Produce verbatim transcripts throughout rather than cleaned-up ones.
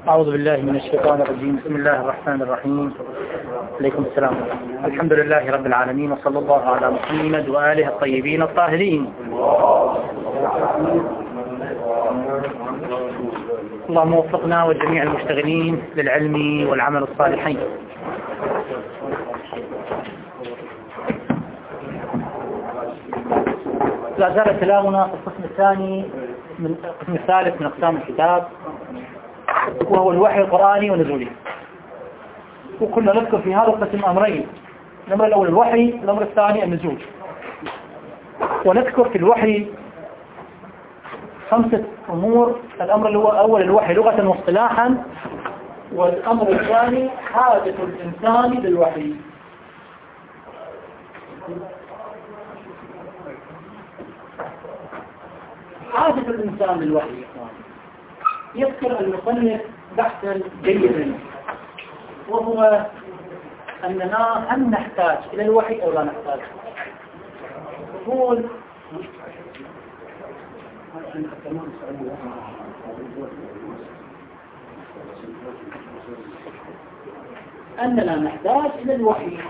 أعوذ بالله من الشيطان الرجيم. بسم الله الرحمن الرحيم. عليكم السلام. الحمد لله رب العالمين، وصلى الله على محمد وآله الطيبين الطاهرين. اللهم وفقنا وجميع المشتغلين للعلم والعمل الصالحين. لا زال كلامنا في القسم الثاني من القسم الثالث من أقسام الكتاب، وهو الوحي القرآني ونزوله. وكنا نذكر في هذا القسم أمرين: الأمر الأول الوحي، الأمر الثاني النزول. ونذكر في الوحي خمسة أمور: الأمر الأول الوحي لغة واصطلاحا، والأمر الثاني حاجة الإنسان للوحي. حاجة الإنسان للوحي يذكر المصنف بحثا جيدا، وهو أننا هل نحتاج إلى الوحي أو لا نحتاج. يقول أننا نحتاج إلى الوحي،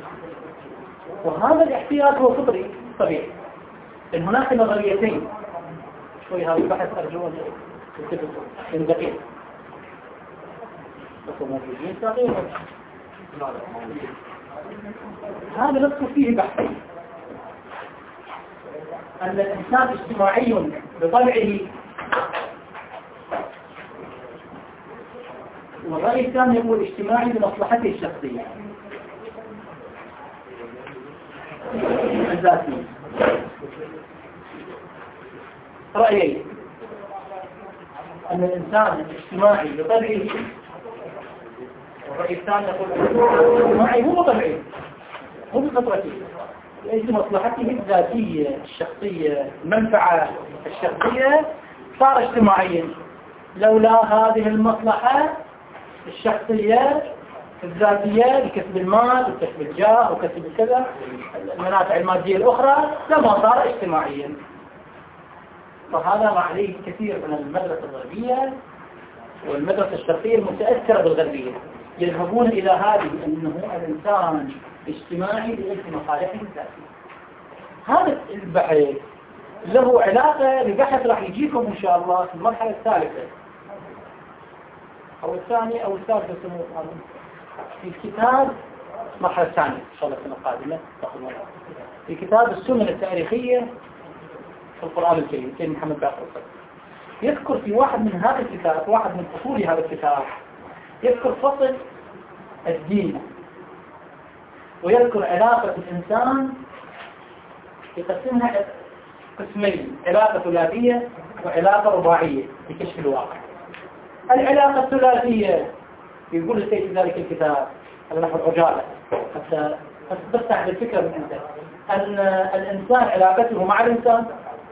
وهذا الاحتياج هو فطري طبيعي. إن هناك نظريتين، شوي هذا البحث أرجو من دقيق موجودين صغير. هذا نذكر فيه بحثين: أن الإنسان اجتماعي بطبعه، والرأي الثاني يقول اجتماعي بمصلحته الشخصية الذاتية. رأيين: أن الإنسان اجتماعي بطبعه، والرأي الثاني يقول اجتماعي هو طبيعي، هو بفطرته، ليس مصلحته الذاتية الشخصية، المنفعة الشخصية، صار اجتماعيا. لولا هذه المصلحة الشخصية الذاتية لكسب المال وكسب الجاه وكسب كذا المنافع المادية الأخرى لما صار اجتماعيا. فهذا ما عليه كثير من المدرسة الغربية والمدرسة الشرقية المتأثرة بالغربية، يذهبون إلى هذه أنه الإنسان اجتماعي لأجل مصالحه الذاتية. هذا البحث له علاقة ببحث راح يجيكم إن شاء الله في المرحلة الثالثة أو الثانية أو الثالثة في الكتاب، المرحلة الثانية إن شاء الله السنة القادمة في كتاب السنن التاريخية في القرآن الكريم سيد محمد باقر الصدر. يذكر في واحد من هذا الكتاب، واحد من فصول هذا الكتاب، يذكر فصل الدين، ويذكر علاقة الإنسان يقسمها قسمين: علاقة ثلاثية وعلاقة رباعية في كشف الواقع. العلاقة الثلاثية يقول السيد في ذلك الكتاب على نحو العجالة حتى تستعد الفكرة من عنده، أن الإنسان علاقته مع الإنسان،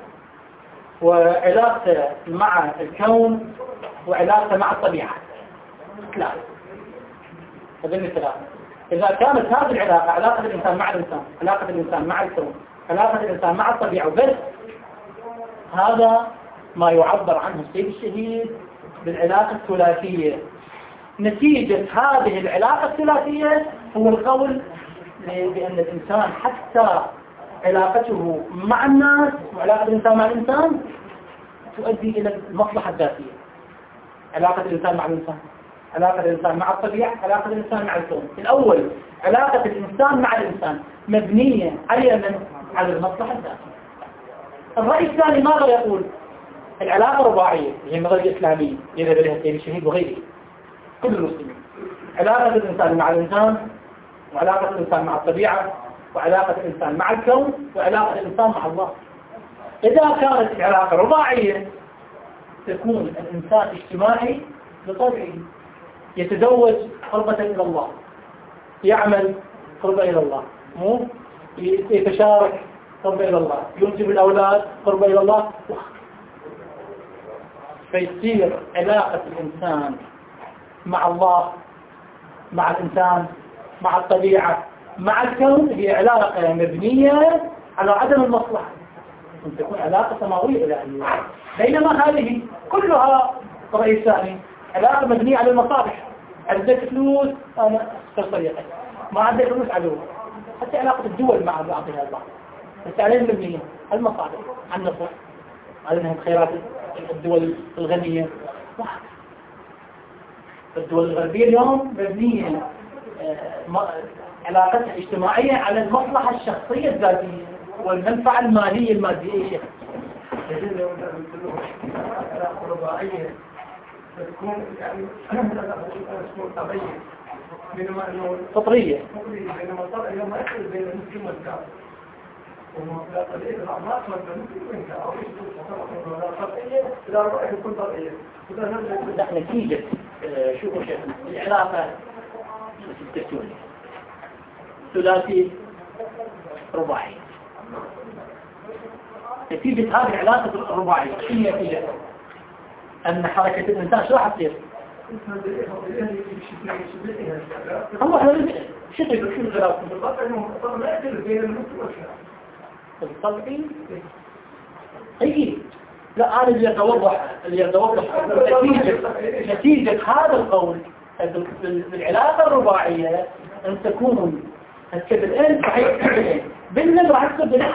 وعلاقته مع الكون، وعلاقته مع الطبيعة. لا، هذين الثلاثة. إذا كانت هذه العلاقة علاقة الإنسان مع الإنسان، علاقة الإنسان مع الكون، علاقة الإنسان مع الطبيعة وبس، هذا ما يعبر عنه السيد الشهيد بالعلاقة الثلاثية. نتيجة هذه العلاقة الثلاثية هو القول بأن الإنسان حتى علاقته مع الناس وعلاقة الإنسان مع الإنسان تؤدي إلى المصلحة الذاتية. علاقة الإنسان مع الإنسان، علاقة الإنسان مع الطبيعة، علاقة الإنسان مع الكون. الأول علاقة الإنسان مع الإنسان مبنية على من؟ على المصلحة الذاتية. الرأي الثاني ماذا يقول؟ العلاقة الرباعية هي النظرية الإسلامية يذهب إليها السيد الشهيد وغيره كل المسلمين: علاقة الإنسان مع الإنسان، وعلاقة الإنسان مع الطبيعة، وعلاقة الإنسان مع الكون، وعلاقة الإنسان مع الله. إذا كانت العلاقة رباعية تكون الإنسان اجتماعي بطبعه، يتزوج قربة إلى الله، يعمل قربة إلى الله، مو يتشارك قربة إلى الله، ينجب الأولاد قربة إلى الله. فيصير علاقة الإنسان مع الله، مع الإنسان، مع الطبيعة، مع الكون هي علاقة مبنية على عدم المصلحة، تكون علاقة سماوية إلهية. بينما هذه كلها الرأي الثاني علاقة مبنية على المصالح. عندك فلوس أنا أخسر طريقك، ما عندك فلوس عدو. حتى علاقة الدول مع بعضها البعض بس عليهم مبنية على المصالح، على النفط، على انها خيرات الدول الغنية. الدول الغربية اليوم مبنية علاقتها اجتماعية على المصلحة الشخصية الذاتية والمنفعة المالية المادية. أي شيء علاقة رباعية تكون يعني تكون طبيعية بينما انه فطرية بينما الطبع اليوم ما يخلي بين المسلم والكافر ولا طبيعية الأعماق والمسلم والكافر أو يشتغل ولا طبيعية لا رأي يكون طبيعية. لا نتيجة شوفوا شيخ العلاقة التكتونية ثلاثي رباعي. نتيجة هذه العلاقة الرباعية شو هي نتيجة؟ أن حركة الإنسان شو راح تصير؟ هو احنا شو تقول شو العلاقة؟ بالطبع ما يقدر بين المسلم والكافر. بالطبع أي لا أنا اللي أتوضح اللي أتوضح نتيجة نتيجة هذا القول بالعلاقة الرباعية أن تكون الكبلين صحيح كبلين بالنسبة على الكبلين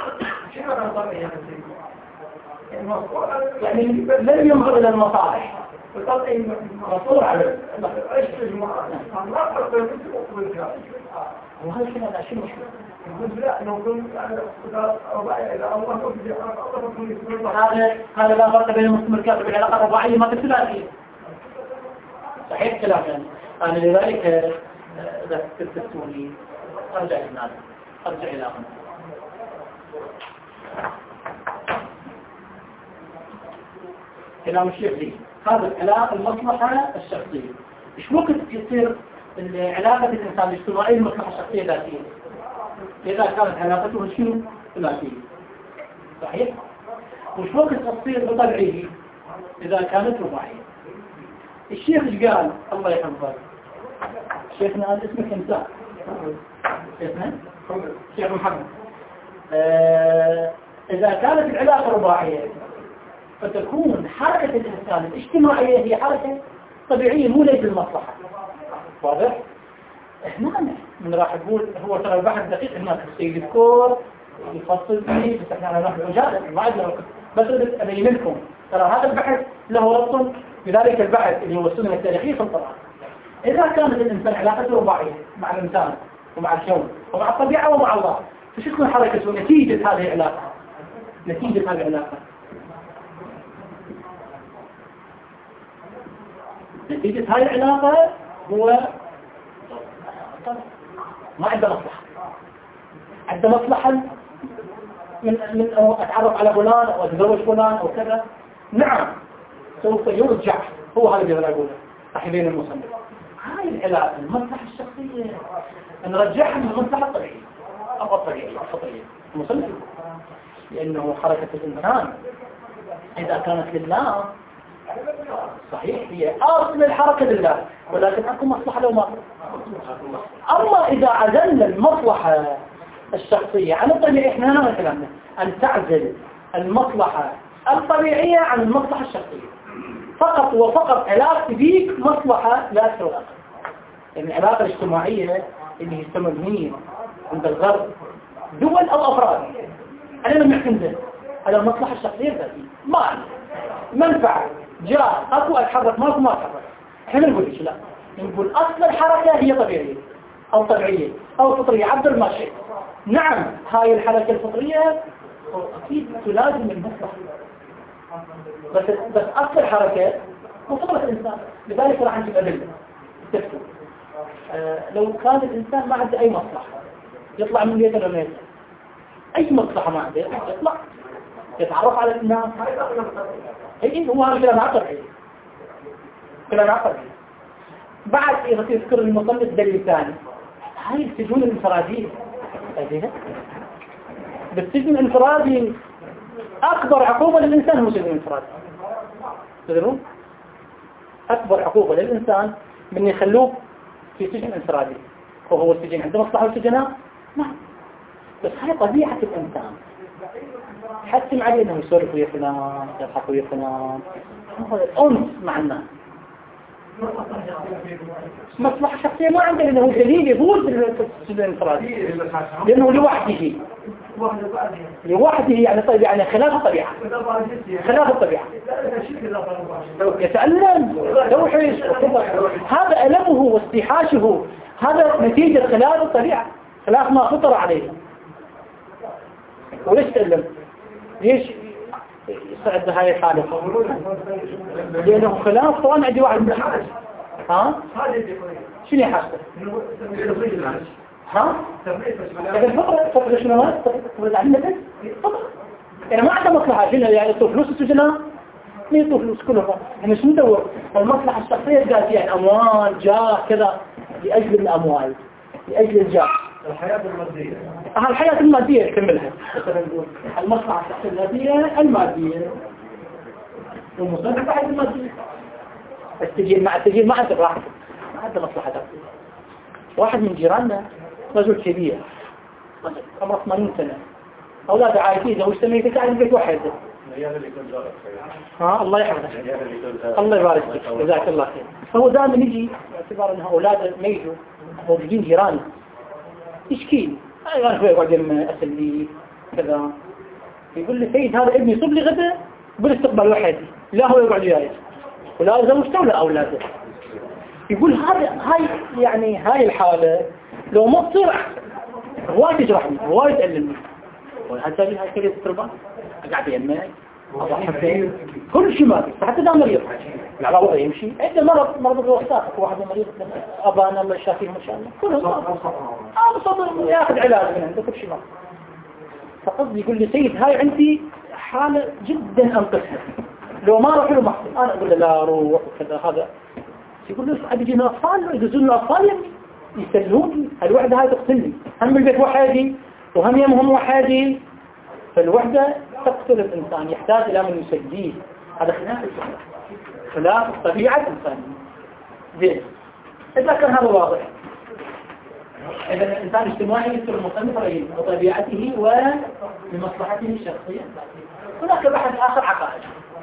يعني لن ينظر إلى المصالح مصور على وهذا شنو هذا شنو هذا هذا لا فرق بين المسلم والكافر بالعلاقة الرباعية ما تثلاثية صحيح كلام يعني. أنا لذلك ذكرتوني أرجع للناس أرجع إلى هنا. كلام الشيخ لي هذا العلاقة المصلحة الشخصية. إيش وقت يصير علاقة الإنسان الاجتماعية المصلحة الشخصية ذاتية؟ إذا كانت علاقته شنو؟ ثلاثية صحيح؟ وش وقت تصير بطبعه إذا كانت رباعية؟ الشيخ ايش قال؟ الله يحفظه. شيخنا هذا اسمه إنسان. شيخنا؟ شيخ محمد. آه إذا كانت العلاقة رباعية فتكون حركة الإنسان الاجتماعية هي حركة طبيعية مو ليس المصلحة. واضح؟ احنا من راح نقول هو ترى البحث دقيق هناك السيد الكور يفصل فيه بس احنا نروح الوجاده ما عندنا وقت بس ابين لكم ترى هذا البحث له ربط بذلك البحث اللي هو السنه التاريخيه في القرآن. اذا كانت الانسان علاقته رباعيه مع الانسان ومع الكون ومع الطبيعه ومع الله فش تكون حركته نتيجه هذه العلاقه؟ نتيجه هذه العلاقه نتيجه هذه العلاقه هو ما عنده مصلحة. عنده مصلحة من من أو أتعرف على فلان أو أتزوج فلان أو كذا. نعم سوف يرجع هو هذا اللي أقوله أحبين المصنف. هاي العلاقة المصلحة الشخصية نرجعها من المصلحة الطبيعية أو الطبيعية الفطرية المصنف لأنه حركة الإنسان إذا كانت لله صحيح هي أصل الحركة لله ولكن أكو مصلحة لو ما أما إذا عزلنا المصلحة الشخصية عن الطبيعية إحنا هنا كلامنا أن تعزل المصلحة الطبيعية عن المصلحة الشخصية فقط وفقط علاقة بيك مصلحة لا أكثر ولا أقل. يعني العلاقة الاجتماعية اللي هي مبنية عند الغرب دول أو أفراد أنا لم يحكم على المصلحة الشخصية الذاتية ما منفعة جاء أكو أتحرك ماكو ما أتحرك احنا نقول إيش لا نقول أصل الحركة هي طبيعية أو طبيعية أو فطرية عبر ما شيء. نعم هاي الحركة الفطرية أكيد تلازم المصلحة بس بس أصل الحركة مفضلة الإنسان لذلك راح نجيب أدلة تكتب آه لو كان الإنسان ما عنده أي مصلحة يطلع من بيته ولا يطلع أي مصلحة ما عنده يطلع يتعرف على الناس. اي هو هذا كلام عقلي كلام عقلي. بعد إذا تذكر المصنف دليل ثاني هاي السجون الانفرادية بالسجن الانفرادي أكبر عقوبة للإنسان هو السجن الانفرادي. تدرون أكبر عقوبة للإنسان من يخلوه في سجن انفرادي وهو السجن عنده مصلحة السجناء نعم بس هاي طبيعة الإنسان حتم عليه انه يسولف ويا فلان يضحك ويا فلان هو الانس مع الناس مصلحة شخصية ما عنده، لأنه دليل يفوز بالانفرادية لأنه لوحده لوحده يعني طيب يعني خلاف الطبيعة خلاف الطبيعة يتألم توحش هذا ألمه واستيحاشه هذا نتيجة خلاف الطبيعة خلاف ما فطر عليه. وليش تألم؟ ليش يصعد بهاي الحالة؟ لأنه خلاف طبعا عندي واحد من الحاجة ها؟ شنو يحاسبه؟ ها؟ إذا الفطرة فطرة شنو ما؟ فطرة عندنا بس؟ فطرة يعني ما عنده مصلحة شنو يعني يطلب فلوس السجناء؟ ما يطلب فلوس كلها يعني شنو ندور؟ المصلحة الشخصية الذاتية يعني أموال جاه كذا لأجل الأموال لأجل الجاه الحياة المادية ها الحياة المادية يكملها مثلا نقول المصلحة الشخصية الذاتية المادية والمصلحة بعد المادية السجين مع السجين ما عنده راحته ما عنده مصلحة ذاتية. واحد من جيراننا رجل كبير عمره ثمانين سنة أولاده عايشين لو اجتمعت قاعد البيت واحد ها الله يحفظك الله يبارك فيك جزاك الله خير. فهو دائما يجي باعتبار انه اولاده ميتوا موجودين جيرانه يشكي انا شوي اقعد اسلي كذا يقول لي سيد هذا ابني صب لي غدا بالاستقبال وحدي لا هو يقعد وياي ولا زوجته ولا اولاده. يقول هذا هاي يعني هاي الحاله لو ما تصير هواي تجرحني هواي تألمني وهذا هاي كلمه التربه قاعد يمك أضحى كل شيء ما في حتى ده مريض على وضعه يمشي عنده مرض مرض الوسطات واحد مريض أبانا الله يشافيه إن شاء الله كلهم هذا صدر ياخذ علاج من عنده كل شيء ما فقصدي يقول لي سيد هاي عندي حالة جدا أنقذها لو ما روح له محصل أنا أقول له لا روح وكذا هذا يقول له عاد يجينا أطفال يجوزون الأطفال يسلوني الوحدة هاي تقتلني هم البيت وحدي وهم يمهم وحدي فالوحدة تقتل الإنسان يحتاج إلى من يسجيه هذا خلاف خلاف طبيعة الإنسان زين إذا كان هذا واضح إذا الإنسان اجتماعي يصير المصنف رأيه وطبيعته ولمصلحته الشخصية. هناك بحث آخر عقائدي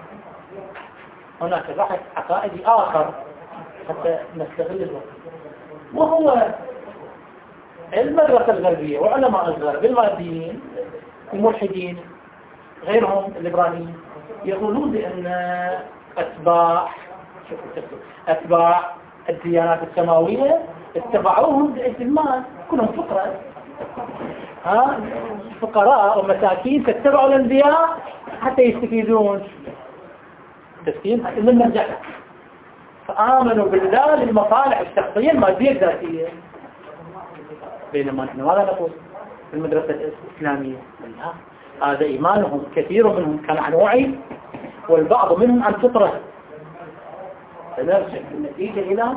هناك بحث عقائدي آخر حتى نستغل الوقت وهو المدرسة الغربية وعلماء الغرب الماديين الملحدين غيرهم الليبراليين يقولون بأن أتباع أتباع الديانات السماوية اتبعوهم بأجل المال كلهم فقراء ها فقراء ومساكين فاتبعوا الأنبياء حتى يستفيدون تسكين حتى من نرجع فآمنوا بالله للمصالح الشخصية المادية الذاتية. بينما نحن ماذا نقول في المدرسة الإسلامية هذا إيمانهم كثير منهم كان عن وعي والبعض منهم عن فطرة فنرجع النتيجة إلى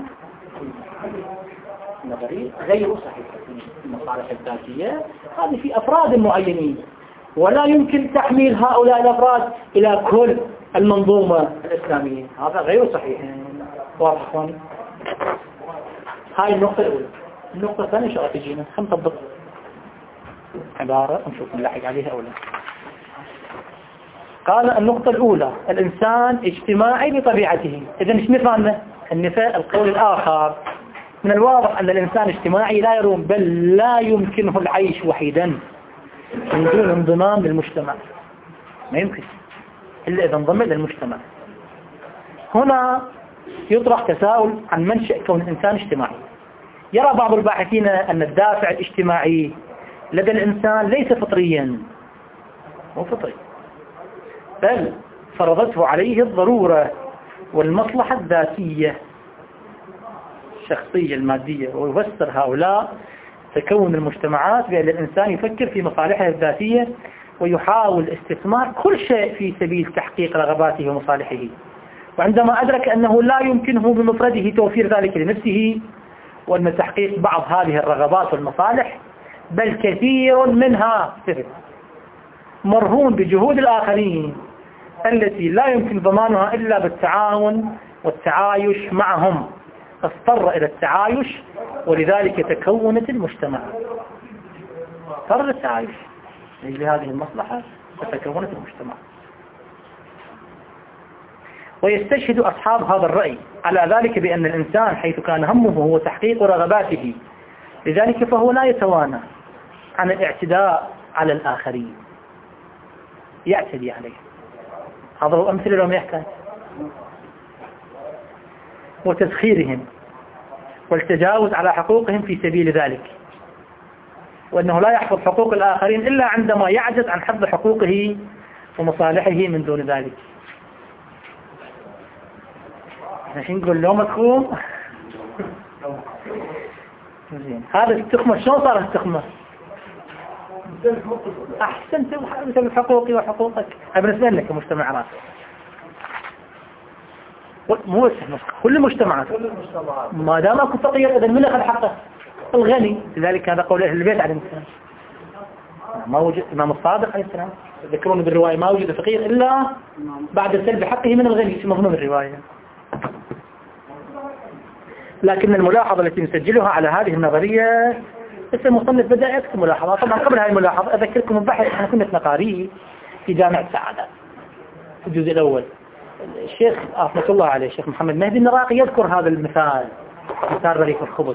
نظرية غير صحيحة المصالح الذاتية هذه في أفراد معينين ولا يمكن تحميل هؤلاء الأفراد إلى كل المنظومة الإسلامية هذا غير صحيح واضح. هاي النقطة الأولى. النقطة الثانية شو تجينا خم طبق عبارة نشوف نلاحق عليها أولا. قال النقطة الأولى الإنسان اجتماعي بطبيعته. إذا ايش نفهمنا النفاء القول الآخر من الواضح أن الإنسان اجتماعي لا يروم بل لا يمكنه العيش وحيدا من دون انضمام للمجتمع ما يمكن إلا إذا انضم للمجتمع. هنا يطرح تساؤل عن منشأ كون الإنسان اجتماعي. يرى بعض الباحثين أن الدافع الاجتماعي لدى الإنسان ليس فطريا هو فطري بل فرضته عليه الضرورة والمصلحة الذاتية الشخصية المادية. ويفسر هؤلاء تكون المجتمعات بأن الإنسان يفكر في مصالحه الذاتية ويحاول استثمار كل شيء في سبيل تحقيق رغباته ومصالحه. وعندما أدرك أنه لا يمكنه بمفرده توفير ذلك لنفسه وأن تحقيق بعض هذه الرغبات والمصالح بل كثير منها مرهون بجهود الآخرين التي لا يمكن ضمانها إلا بالتعاون والتعايش معهم اضطر إلى التعايش ولذلك تكونت المجتمع اضطر التعايش لهذه المصلحة فتكونت المجتمع. ويستشهد أصحاب هذا الرأي على ذلك بأن الإنسان حيث كان همه هو تحقيق رغباته لذلك فهو لا يتوانى عن الاعتداء على الآخرين، يعتدي عليه. هذا هو أمثلة لهم يحكي وتسخيرهم والتجاوز على حقوقهم في سبيل ذلك، وأنه لا يحفظ حقوق الآخرين إلا عندما يعجز عن حفظ حقوقه ومصالحه من دون ذلك. الحين نقول لهم تخوم هذا استخمة. شلون صار استخمة؟ أحسنت بسبب حقوقي وحقوقك. بالنسبة لك كمجتمع راس مو كل المجتمعات ما دام اكو فقير اذا من اخذ حقه؟ الغني. لذلك هذا قول اهل البيت عليه السلام. ما وجد الامام الصادق عليه السلام ذكرون بالروايه ما وجد فقير الا بعد سلب حقه من الغني في مضمون الروايه. لكن الملاحظه التي نسجلها على هذه النظريه بس المصنف بدأ يكتب ملاحظات. طبعا قبل هذه الملاحظه اذكركم ببحث احنا كنا نقاريه في جامعه السعاده في الجزء الاول. الشيخ رحمة الله عليه الشيخ محمد مهدي النراقي يذكر هذا المثال، مثال رغيف الخبز.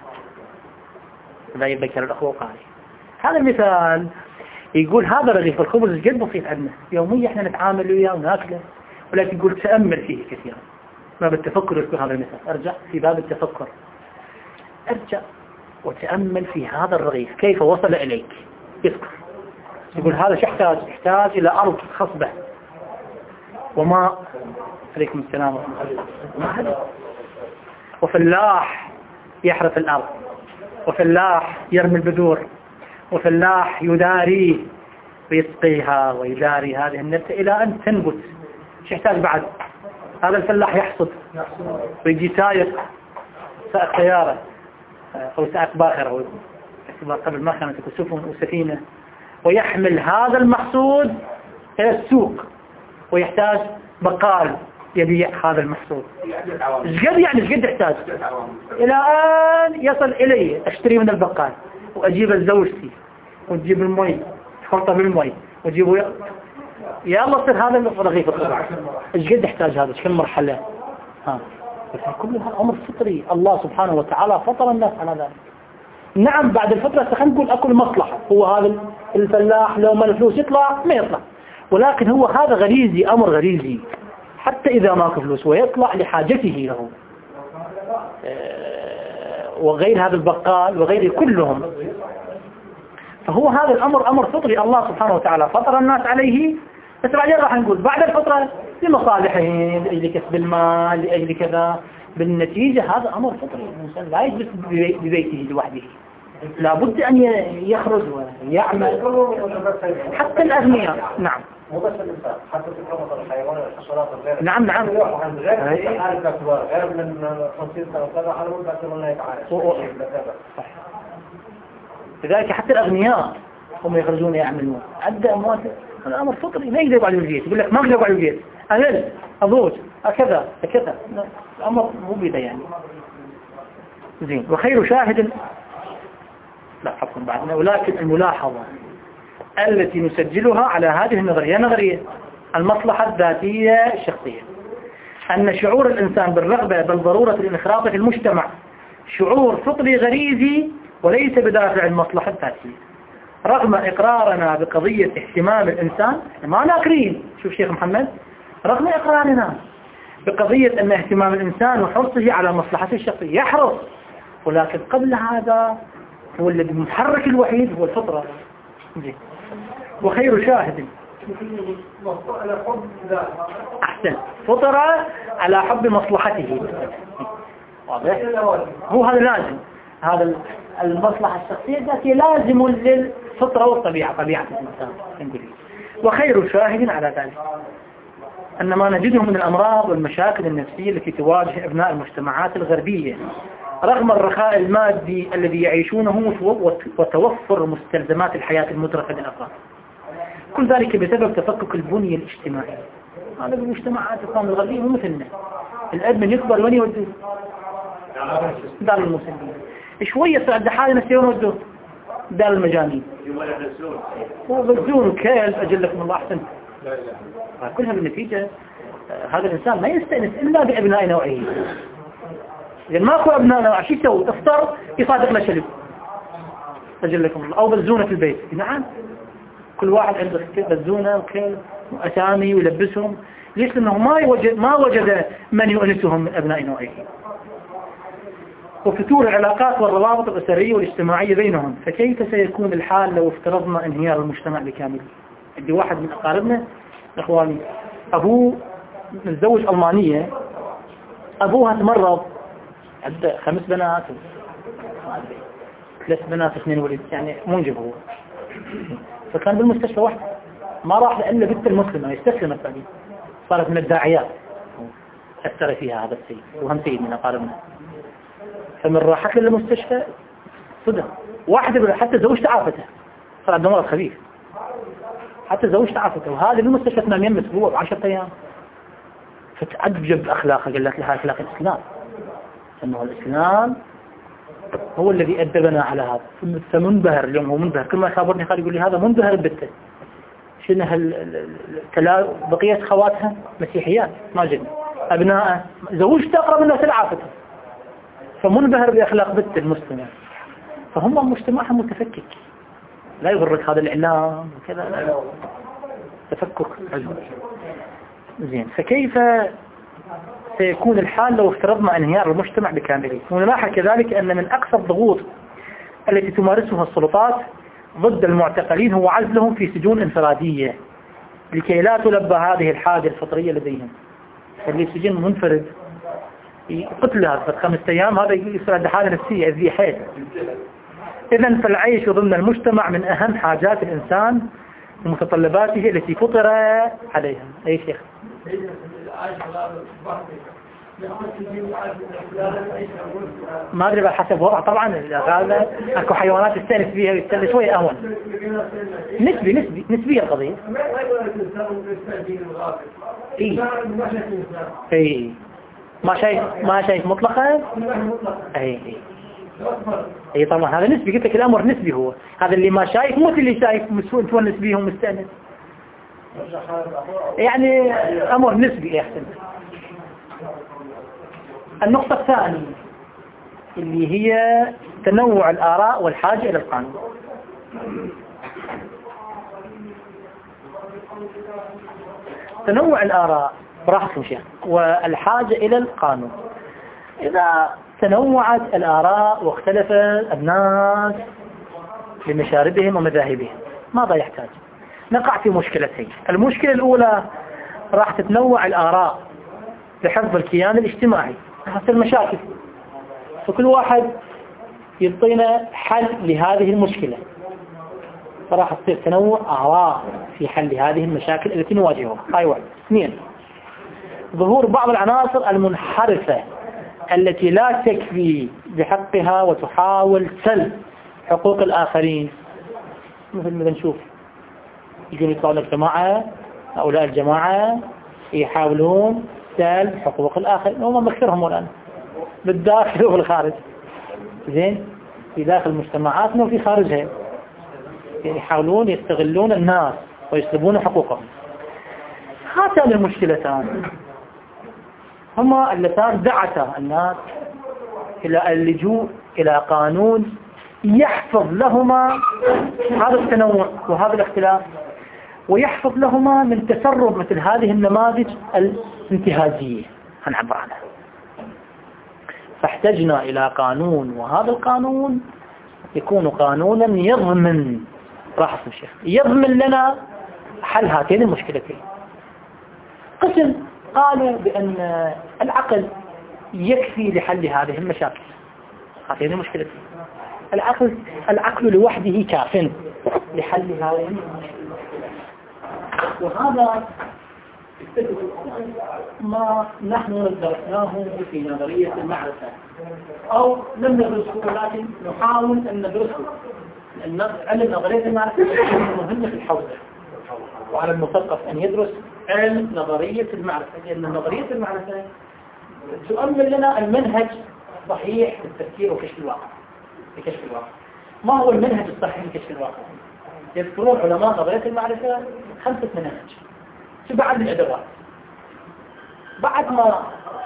لا يذكر الأخوة وقاري هذا المثال يقول هذا رغيف الخبز جد بسيط عندنا يوميا احنا نتعامل وياه وناكله، ولكن يقول تأمل فيه كثيرا. باب التفكر يذكر هذا المثال. ارجع في باب التفكر، ارجع وتأمل في هذا الرغيف كيف وصل إليك. يذكر يقول هذا شو يحتاج؟ يحتاج إلى أرض خصبة وماء. عليكم السلام ورحمة الله. وفلاح يحرث الأرض، وفلاح يرمي البذور، وفلاح يداري ويسقيها ويداري هذه النبتة إلى أن تنبت. شو يحتاج بعد؟ هذا الفلاح يحصد ويجي سايق سائق سيارة أو سائق باخرة قبل ما كانت سفن وسفينة ويحمل هذا المحصول إلى السوق، ويحتاج بقال يبيع هذا المحصول. ايش قد يعني ايش قد يحتاج الى ان يصل الي اشتري من البقال واجيب لزوجتي وتجيب المي تحطه بالمي وتجيبه ي... يلا تصير هذا الرغيف الخبز. ايش قد يحتاج هذا؟ كم مرحله؟ ها كل هذا امر فطري. الله سبحانه وتعالى فطر الناس على ذلك. نعم بعد الفتره خلينا نقول اكل مصلحه. هو هذا الفلاح لو ما الفلوس يطلع ما يطلع، ولكن هو هذا غريزي، أمر غريزي حتى إذا ما فلوس ويطلع لحاجته له. وغير هذا البقال وغير كلهم. فهو هذا الأمر أمر فطري الله سبحانه وتعالى فطر الناس عليه. بس بعدين راح نقول بعد الفطرة لمصالحهم لأجل كسب المال لأجل كذا. بالنتيجة هذا أمر فطري. الإنسان لا يجلس ببيته لوحده، لابد أن يخرج ويعمل. حتى الأغنياء. نعم مو بس الإنسان حتى تكرمة الحيوان والحشرات الغير. نعم نعم غير عارف الأكبر غير من خمسين سنة وكذا على مدة أكبر يتعايش. لذلك حتى الأغنياء هم يخرجون يعملون عدة أموات. هذا أمر فطري ما يقدر على الجيت. يقول لك ما أقدر على الجيت أهل أضوج أكذا أكذا. الأمر مو بيده يعني. زين. وخير شاهد لا حكم بعدنا. ولكن الملاحظة التي نسجلها على هذه النظرية نظرية المصلحة الذاتية الشخصية، أن شعور الإنسان بالرغبة بل ضرورة الانخراط في المجتمع شعور فطري غريزي وليس بدافع المصلحة الذاتية. رغم إقرارنا بقضية اهتمام الإنسان ما ناكرين. شوف شيخ محمد، رغم إقرارنا بقضية أن اهتمام الإنسان وحرصه على مصلحته الشخصية يحرص، ولكن قبل هذا هو الذي المحرك الوحيد هو الفطرة. وخير شاهد أحسن فطرة على حب مصلحته. واضح؟ هو هذا لازم. هذا المصلحة الشخصية التي لازم للفطرة والطبيعة طبيعة الإنسان. وخير شاهد على ذلك أن ما نجده من الأمراض والمشاكل النفسية التي تواجه أبناء المجتمعات الغربية رغم الرخاء المادي الذي يعيشونه وتوفر مستلزمات الحياة المترفة للأفراد، كل ذلك بسبب تفكك البنية الاجتماعية. هذا المجتمعات الغربية مو مثلنا. الأب من يكبر وين يودوه؟ دار المسلمين. شوية صعد حالنا سيون ودوه دار المجانين وبزون وكيل أجلكم الله أحسن. كلها بالنتيجة هذا الإنسان ما يستأنس إلا بأبناء نوعه. إذا ماكو أبناء نوعه شو يسوي؟ افطر يصادق له شلب أجلكم الله، أو بزونة في البيت. نعم، كل واحد عنده بزونة وكلب وأسامي ويلبسهم. ليش؟ لأنه ما وجد ما وجد من يؤنسهم من أبناء نوعه. وفتور العلاقات والروابط الأسرية والاجتماعية بينهم. فكيف سيكون الحال لو افترضنا انهيار المجتمع بكامله؟ عندي واحد من أقاربنا إخواني أبوه متزوج ألمانية، أبوها تمرض، عنده خمس بنات ثلاث بنات اثنين ولد، يعني منجب هو. فكان بالمستشفى واحد ما راح إلا بنت المسلمة يستسلمت بعدين، صارت من الداعيات أثر فيها هذا السيد، وهم سيد من أقاربنا. فمن راحت للمستشفى صدق واحدة، حتى زوجته عافته، صار عنده مرض خبيث، حتى زوجته عافته، وهذا بالمستشفى تنام يم أسبوع وعشرة أيام. فتعجب أخلاقه، قالت لها أخلاق الإسلام، أنه الإسلام هو الذي أدبنا على هذا. فمنبهر اليوم، هو منبهر، كل ما يخابرني خالي يقول لي هذا منبهر بنته. شنو هال بقية خواتها مسيحيات ما جدنا، أبنائه زوجته أقرب منها سلعافته، فمنبهر بأخلاق بنت المسلمة. فهم مجتمعهم متفكك، لا يغرك هذا الإعلام وكذا، لا تفكك عزم. زين، فكيف سيكون الحال لو افترضنا انهيار المجتمع بكامله؟ ونلاحظ كذلك أن من أقصى الضغوط التي تمارسها السلطات ضد المعتقلين هو عزلهم في سجون انفرادية لكي لا تلبى هذه الحاجة الفطرية لديهم. اللي سجن منفرد قتل هذا خمسة أيام، هذا يصير حالة نفسية ذي حيل. إذن فالعيش ضمن المجتمع من أهم حاجات الإنسان ومتطلباته التي فطر عليها. أي شيخ؟ ما أدري حسب وضع طبعا. هذا أكو حيوانات تستأنس فيها ويستأنس شوية أهون، نسبي نسبي نسبية القضية. إيه إيه ما شايف ما شايف مطلقا. أي أي أي طبعا هذا نسبي، قلت لك الأمر نسبي. هو هذا اللي ما شايف مو اللي شايف متونس بيهم مستأنس، يعني أمر نسبي. أحسن. النقطة الثانية اللي هي تنوع الآراء والحاجة إلى القانون. تنوع الآراء براحتكم شيخ، والحاجة إلى القانون. إذا تنوعت الآراء واختلف الناس بمشاربهم ومذاهبهم ماذا يحتاج؟ نقع في مشكلتين. المشكلة الأولى راح تتنوع الآراء لحفظ الكيان الاجتماعي، حصل مشاكل، فكل واحد يعطينا حل لهذه المشكلة، فراح تصير تنوع آراء في حل هذه المشاكل التي نواجهها. هاي واحد. اثنين، ظهور بعض العناصر المنحرفة التي لا تكفي بحقها وتحاول سلب حقوق الآخرين. مثل ما نشوف يجون يطلعوا لك جماعة، هؤلاء الجماعة يحاولون سلب حقوق الآخرين، هم مكثرهم الآن بالداخل وبالخارج. زين، في داخل مجتمعاتنا وفي خارجها، يعني يحاولون يستغلون الناس ويسلبون حقوقهم. هاتان المشكلتان هما اللتان دعتا الناس إلى اللجوء إلى قانون يحفظ لهما هذا التنوع وهذا الاختلاف، ويحفظ لهما من تسرب مثل هذه النماذج الانتهازية هنعبر عنها. فاحتجنا إلى قانون، وهذا القانون يكون قانونا يضمن، راح اسم الشيخ، يضمن لنا حل هاتين المشكلتين. قسم قالوا بأن العقل يكفي لحل هذه المشاكل، هاتين المشكلتين. العقل العقل لوحده كاف لحل هذه المشكلة، وهذا ما نحن درسناه في نظرية المعرفة، أو لم ندرسه ولكن نحاول أن ندرسه، لأن علم نظرية المعرفة مهمة في الحوزة، وعلى المثقف أن يدرس علم نظرية المعرفة، لأن نظرية المعرفة تؤمن لنا المنهج الصحيح في التفكير وكشف الواقع. في كشف الواقع ما هو المنهج الصحيح في كشف الواقع؟ يذكرون علماء نظرية المعرفة خمسة مناهج، شو بعد الأدوات. بعد ما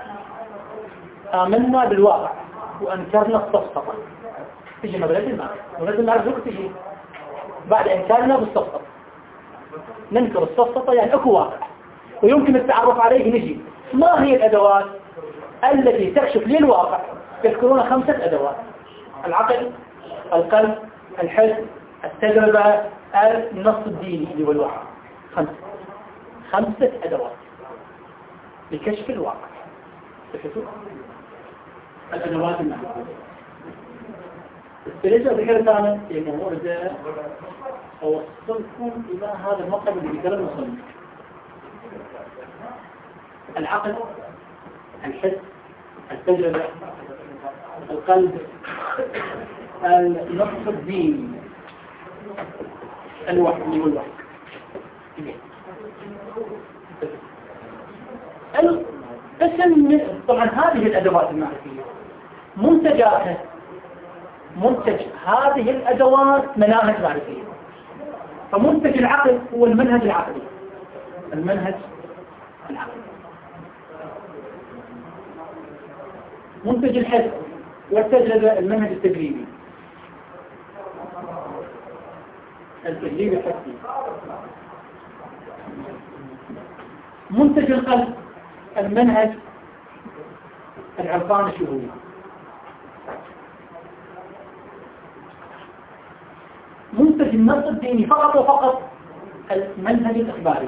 آمنا بالواقع وأنكرنا السفسطة تجي مبلغ المعرفة. مبلغ المعرفة تجي بعد إنكارنا بالسفسطة. ننكر السفسطة يعني أكو واقع ويمكن التعرف عليه. نجي ما هي الأدوات التي تكشف لي الواقع؟ يذكرون خمسة أدوات: العقل، القلب، الحس، التجربة، النص الديني اللي هو الوحي. خمسة خمسة أدوات لكشف الواقع. تشوفوا الأدوات المعنى الثلاثة بحيرة ثانية لأنه أرجع أوصلكم إلى هذا المقام اللي بيقدر المصنف: العقل، الحس، التجربة، القلب، النص الديني، الوحي اللي هو الوحي. الاسم طبعا هذه الأدوات المعرفية منتجاتها منتج هذه الأدوات مناهج معرفية. فمنتج العقل هو المنهج العقلي. المنهج العقلي. منتج الحس والتجربة المنهج التجريبي. التجريبي الحسي. منتج القلب المنهج العرفان الشهودي. منتج النص الديني فقط وفقط المنهج الإخباري.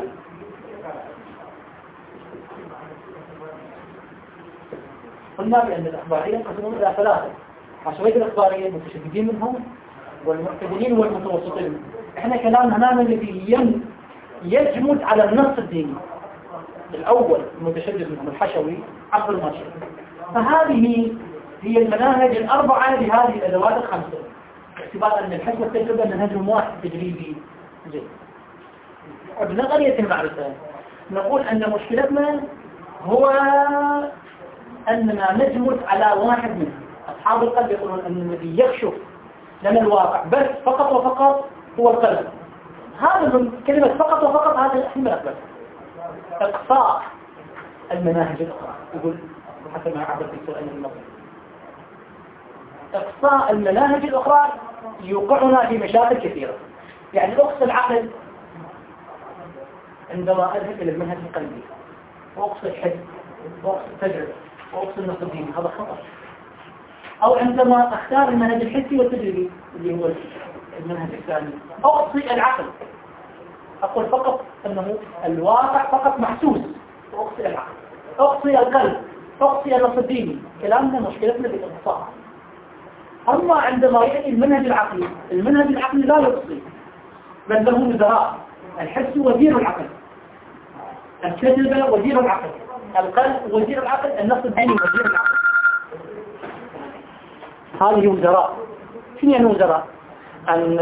قلنا بأن الإخبارية ينقسمون إلى ثلاثة: عشوائية الإخبارية المتشددين منهم والمعتدلين والمتوسطين. احنا كلامنا هنا الذي يجمد على النص الديني. الأول المتشدد منهم الحشوي عقل الماشي. فهذه هي المناهج الأربعة لهذه الأدوات الخمسة، باعتبار أن الحس والتجربة منهجهم واحد تجريبي. زين. بنظرية المعرفة نقول أن مشكلتنا هو أننا نجمد على واحد منهم. أصحاب القلب يقولون أن الذي يكشف لنا الواقع بس فقط وفقط هو القلب. هذا من كلمة فقط وفقط هذا احنا ما نقبل. إقصاء المناهج الأخرى يقول حتى ما عبر في سؤال المصري. إقصاء المناهج الأخرى يوقعنا في مشاكل كثيرة. يعني أقصى العقل عندما أذهب إلى المنهج القلبي، وأقصى الحس، وأقصى التجربة، وأقصى النص الديني، هذا خطأ. أو عندما أختار المنهج الحسي والتجريبي اللي هو المنهج الثاني، أقصي العقل، أقول فقط أنه الواقع فقط محسوس، وأقصي العقل. أقصي القلب، أقصي النص الديني. كلامنا مشكلتنا بالإقصاء. أما عندما يأتي المنهج العقلي، المنهج العقلي لا يقصي بل له وزراء. الحس وزير العقل، التجربة وزير العقل، القلب وزير العقل، النص الديني وزير العقل. هذه وزراء. شنو يعني وزراء؟ أن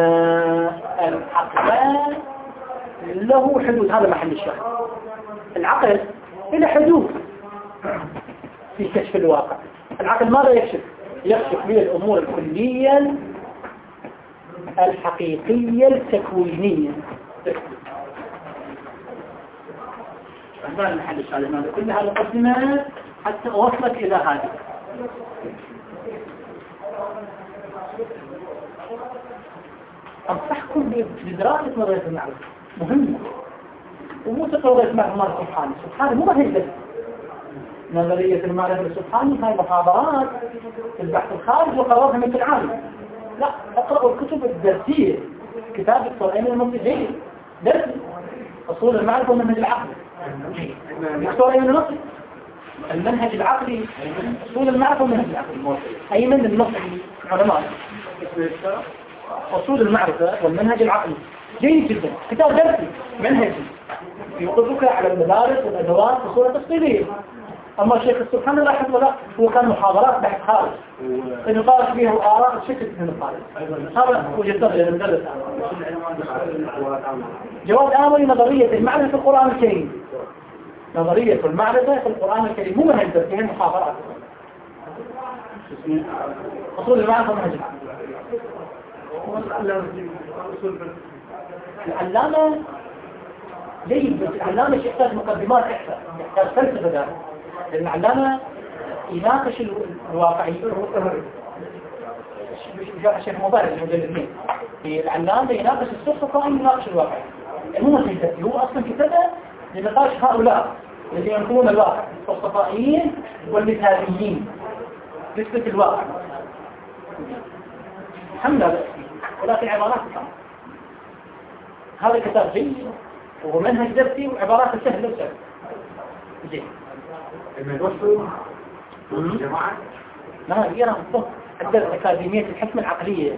العقل له حدود. هذا محل الشرح. العقل له حدود في كشف الواقع. العقل ماذا يكشف؟ يكشف لي الأمور الكلية الحقيقية التكوينية. هذا محل الشرح. كلها مقدمة حتى أوصلك إلى هذا. أنصحكم بدراسة نظرية المعرفة، مهمة. ومو نظرية المعرفة سبحانه سبحانه مو مهمة. نظرية المعرفة سبحانه هاي محاضرات في البحث الخارج وقرارها من العالم. لا، اقرأوا الكتب الدرسية. كتاب دكتور أيمن المصري جيد درسي. أصول المعرفة والمنهج العقلي. دكتور أيمن المصري المنهج العقلي، أصول المعرفة والمنهج العقلي. أيمن المصري علماء أصول المعرفة والمنهج العقلي جيد جدا. كتاب درسي منهجي يوقفك على المدارس والأدوات بصورة تفصيلية. أما الشيخ سبحانه لا حفظ له، هو كان محاضرات بحث خارج يناقش فيها الآراء بشكل من الخارج. هذا وجدته للمدرس. جواد آمري نظرية المعرفة في القرآن الكريم. نظرية المعرفة في القرآن الكريم مو منهج درسي، هي محاضرات. أصول المعرفة منهج العلامة جيد، بس العلامة يحتاج مقدمات أكثر، يحتاج فلسفة ذلك. لأن العلامة يناقش الواقعية. الشيخ مبارك المجلدين العلامة يناقش السلطة قائم يناقش الواقعية. مو مسيحي، هو أصلا كتبه لنقاش هؤلاء الذين ينقلون الواقع، الصفائيين والمثاليين نسبة الواقع. الحمد لله، ولكن عبارات صعبة. هذا كتاب جيد وهو منهج درسي وعبارات سهلة وسهلة. زين. المدرسة جماعة ما يرى بالضبط الدرس أكاديمية الحكمة العقلية.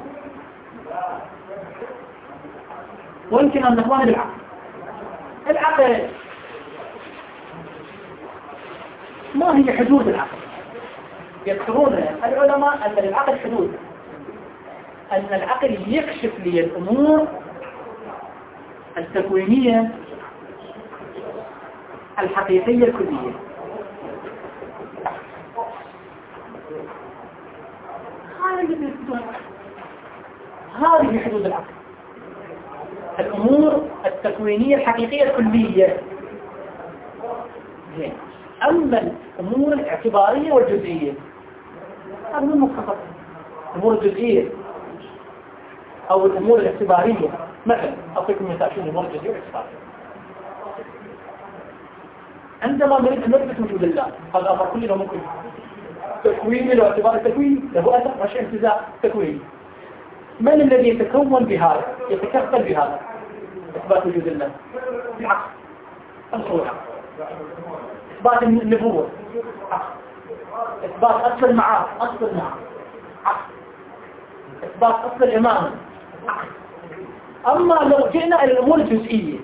ويمكن أن نقوم بالعقل. العقل ما هي حدود العقل؟ يذكرون العلماء أن للعقل حدود، أن العقل يكشف لي الأمور التكوينية الحقيقية الكلية. هذه حدود العقل، الأمور التكوينية الحقيقية الكلية. زين. أما الأمور الاعتبارية والجزئية هذا من مختصر. الأمور الجزئية أو الأمور الاعتبارية، مثلا أعطيكم مثال شو الأمور الجزئية والاعتبارية. عندما نريد أن نثبت وجود الله، هذا أمر كلنا ممكن تكويني له اعتبار التكوين له أثر ماشي انتزاع تكويني. من الذي يتكون بهذا يتكفل بهذا إثبات وجود الله؟ العقل. الصورة إثبات النبوة عقل. إثبات أصل المعاد أصل المعاد عقل. إثبات أصل الإمامة عقل. أما لو جئنا إلى الأمور الجزئية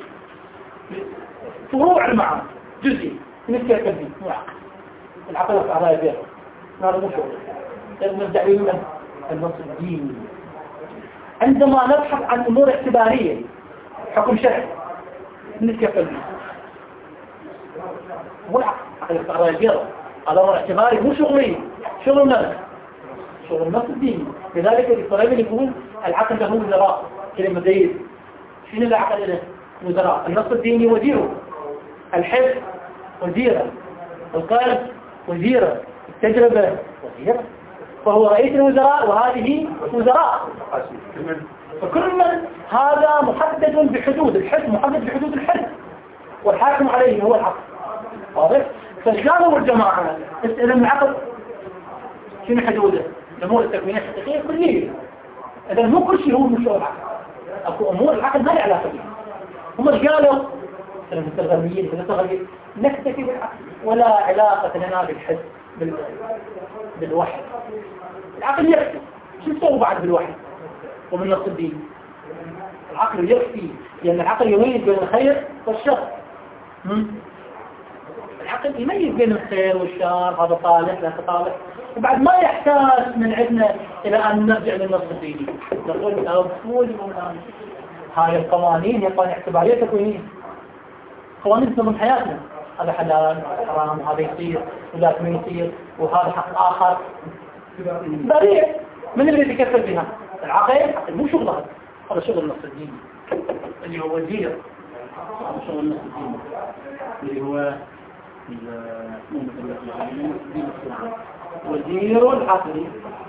فروع المعاد جزئي مثل الكلمة مو عقل. العقل على يديه هذا مو شغل. لازم نبدأ من النص الديني. عندما نبحث عن أمور اعتبارية حكم شرعي مثل الكلمة مو العقل على يديه. هذا أمر اعتباري مو شغلي، شغل النفس، شغل النفس الديني. لذلك الطالب يقول العقل له وزراء. كلمة جيد. شنو العقل له وزراء؟ النص الديني وزيره، الحفظ وزيره، القلب وزيره، التجربة وزيره. فهو رئيس الوزراء وهذه وزراء. فكل من هذا محدد بحدود الحفظ، محدد بحدود الحفظ، والحاكم عليه هو العقل. واضح؟ فالجامعة والجماعة اسئلة من العقل شنو حدوده؟ الأمور التكوينية الحقيقية كلية. إذا مو كل شيء هو مشروع العقل. أكو أمور العقل ما له علاقة بها. هم قالوا المتغربيين المتغربيين نكتفي بالعقل ولا علاقة لنا بالحس بال... بالوحي. العقل يكفي. شو نسوي بعد بالوحي وبالنص الديني؟ العقل يكفي، لأن العقل يميز بين الخير والشر. العقل يميز بين الخير والشر، هذا صالح لا صالح، وبعد ما يحتاج من عندنا إلى أن نرجع للنص الديني. نقول أصول هاي القوانين هي قوانين اعتبارية تكوينية، قوانين تنظم حياتنا. هذا حلال حرام وهذا يصير وذاك ما يصير وهذا حق آخر. بريء من اللي يتكفل بها؟ العقل مو شغل هذا، هذا شغل النص الديني اللي هو وزير. هذا شغل النص الديني اللي هو وزير العقل.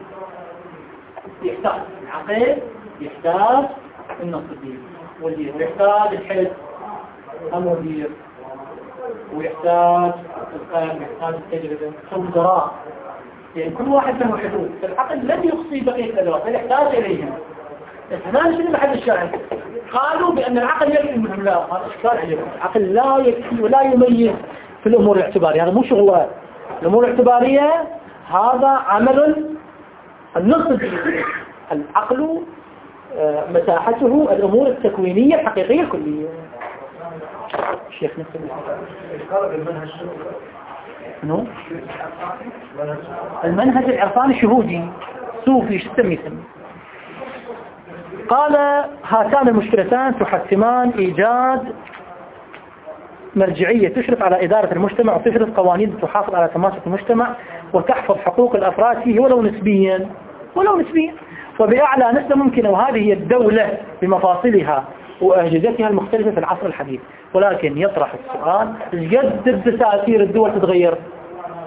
يحتاج العقل، يحتاج النص الديني وزير، ويحتاج الحلم هم وزير، ويحتاج القلب، يحتاج التجربة، وزراء. يعني كل واحد له حدود. العقل لن يقصي بقية الأدوات بل يحتاج إليهم. الثمان شنو محل الشاهد؟ قالوا بأن العقل يكفي منهم. لا، هذا إشكال عليهم. العقل لا يكفي ولا يميز في الأمور الاعتبارية. هذا مو شغله. الأمور الاعتبارية هذا عمل النص الديني. العقل مساحته الأمور التكوينية الحقيقية الكلية. الشيخ نفسه المنهج نو المنهج العرفاني الشهودي صوفي شو تسميه يسميه. قال هاتان المشكلتان تحتمان إيجاد مرجعية تشرف على إدارة المجتمع وتفرض قوانين تحافظ على تماسك المجتمع وتحفظ حقوق الأفراد فيه ولو نسبيا ولو نسبيا وبأعلى نسبة ممكنة. وهذه هي الدولة بمفاصلها وأجهزتها المختلفة في العصر الحديث. ولكن يطرح السؤال قد الدساتير الدول تتغير؟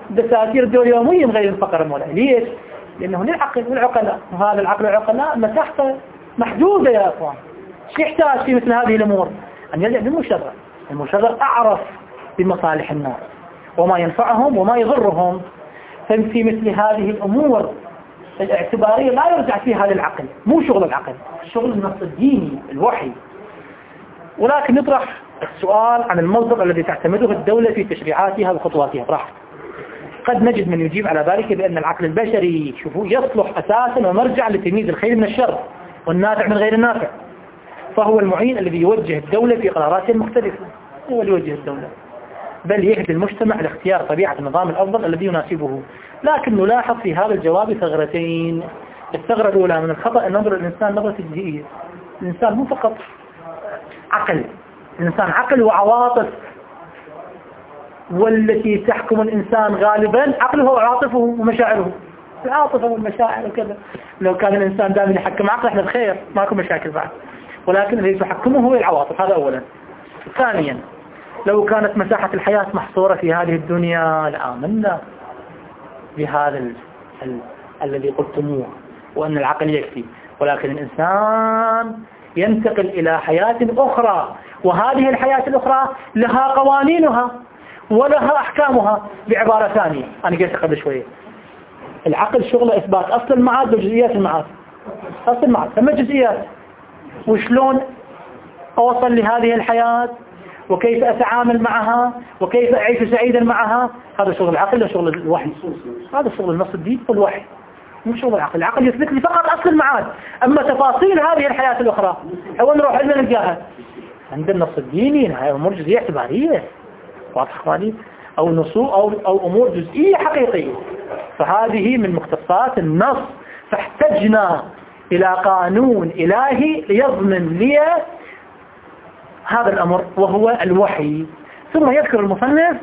دساتير الدول اليومية مغير الفقر المولى. ليش؟ لأنه للعقل والعقلاء، وهذا العقل والعقلاء مساحته محدودة يا أخوان. شو يحتاج في مثل هذه الأمور؟ أن يلجأ للمشرع. المشرع أعرف بمصالح الناس وما ينفعهم وما يضرهم. ففي مثل هذه الأمور الاعتبارية لا يرجع فيها للعقل، مو شغل العقل، شغل النص الديني الوحي. ولكن نطرح السؤال عن المصدر الذي تعتمده الدولة في تشريعاتها وخطواتها. راح قد نجد من يجيب على ذلك بأن العقل البشري شوفوا يصلح أساسا ومرجع لتمييز الخير من الشر والنافع من غير النافع، فهو المعين الذي يوجه الدولة في قراراتها المختلفة. هو اللي يوجه الدولة، بل يهدي المجتمع لاختيار طبيعة النظام الأفضل الذي يناسبه. لكن نلاحظ في هذا الجواب ثغرتين. الثغرة الأولى من الخطأ أن ننظر الإنسان نظرة تجزئية. الإنسان مو فقط عقل، الإنسان عقل وعواطف، والتي تحكم الإنسان غالبا عقله وعاطفه ومشاعره. العاطفة والمشاعر وكذا. لو كان الإنسان دائما يحكم عقله احنا بخير، ماكو مشاكل بعد. ولكن الذي تحكمه هو العواطف، هذا أولا. ثانيا لو كانت مساحة الحياة محصورة في هذه الدنيا لآمنا بهذا ال... ال... الذي قلتموه وأن العقل يكفي. ولكن الإنسان ينتقل إلى حياة أخرى، وهذه الحياة الأخرى لها قوانينها ولها أحكامها. بعبارة ثانية أنا قلت قبل شوية، العقل شغله إثبات أصل المعاد وجزئيات المعاد. أصل المعاد ثم جزئيات، وشلون أوصل لهذه الحياة وكيف أتعامل معها وكيف أعيش سعيدا معها. هذا شغل العقل وشغل الوحي. هذا شغل النص الدين والوحي، مو شغل العقل. العقل يثبت لي فقط أصل المعاد، أما تفاصيل هذه الحياة الأخرى أو نروح إلى نلقاها عند النص الديني. هاي أمور جزئية اعتبارية، واضح إخواني، أو نصوص أو أو أمور جزئية حقيقية. فهذه من مختصات النص. فاحتجنا إلى قانون إلهي ليضمن لي هذا الأمر وهو الوحي. ثم يذكر المصنف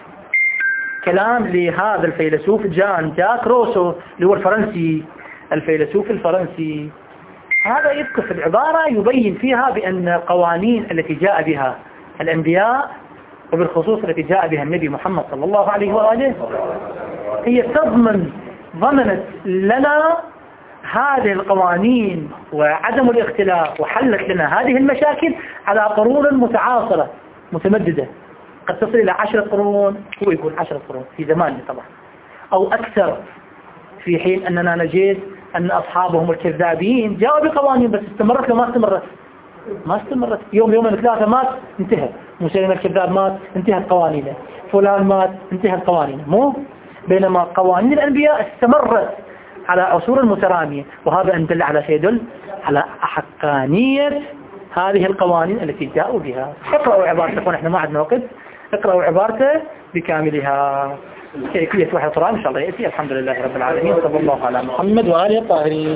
كلام لهذا الفيلسوف جان جاك روسو اللي هو الفرنسي، الفيلسوف الفرنسي. هذا يذكر في العبارة يبين فيها بأن القوانين التي جاء بها الأنبياء وبالخصوص التي جاء بها النبي محمد صلى الله عليه وآله هي تضمن ضمنت لنا هذه القوانين وعدم الاختلاف، وحلت لنا هذه المشاكل على قرون متعاصرة متمددة قد تصل إلى عشرة قرون. هو يقول عشرة قرون في زماننا طبعا أو أكثر، في حين أننا نجد أن أصحابهم الكذابين جاءوا بقوانين بس استمرت لما استمرت ما استمرت. يوم يومين ثلاثة مات انتهى. مسلم الكذاب مات انتهت قوانينه، فلان مات انتهت قوانينه. مو بينما قوانين الأنبياء استمرت على عصور مترامية. وهذا أن دل على شيء يدل على حقانية هذه القوانين التي جاءوا بها. اقرأوا عبارته، احنا ما عندنا وقت، اقرأوا عبارته بكاملها. كيفية وحي القرآن إن شاء الله يأتي. الحمد لله رب العالمين، صلى الله على محمد وآله الطاهرين.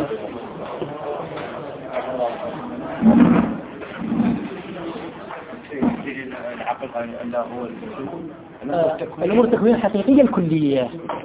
الأمور التكوينية الحقيقية الكلية